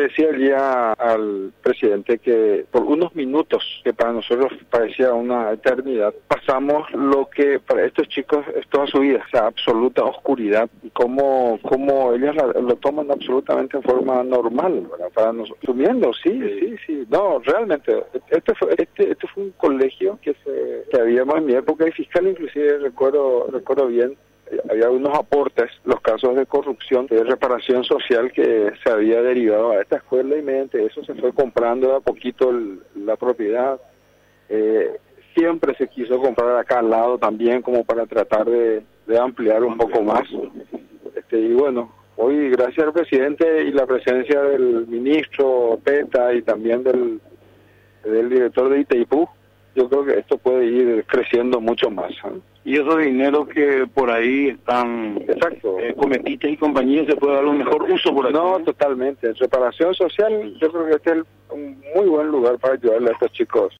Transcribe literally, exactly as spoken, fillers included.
le decía ya al presidente que por unos minutos, que para nosotros parecía una eternidad, pasamos lo que para estos chicos es toda su vida, o sea, absoluta oscuridad, y cómo, cómo ellos la, lo toman absolutamente en forma normal, ¿verdad? Para nosotros, asumiendo, sí, sí, sí, no, realmente, este fue, este, este fue un colegio que se, que habíamos en mi época de fiscal, inclusive recuerdo, recuerdo bien, había unos aportes, los casos de corrupción, de reparación social que se había derivado a esta escuela, y mediante eso se fue comprando de a poquito el, la propiedad. Eh, siempre se quiso comprar acá al lado también, como para tratar de, de ampliar un poco más. Este, y bueno, hoy gracias al presidente y la presencia del ministro Peta y también del, del director de Itaipú, yo creo que esto puede ir creciendo mucho más, ¿eh? Y esos dineros que por ahí están, exacto, eh, Cometiste y compañía, se puede dar un mejor uso por aquí. No, totalmente. Reparación social, yo creo que este es un muy buen lugar para ayudarle a estos chicos.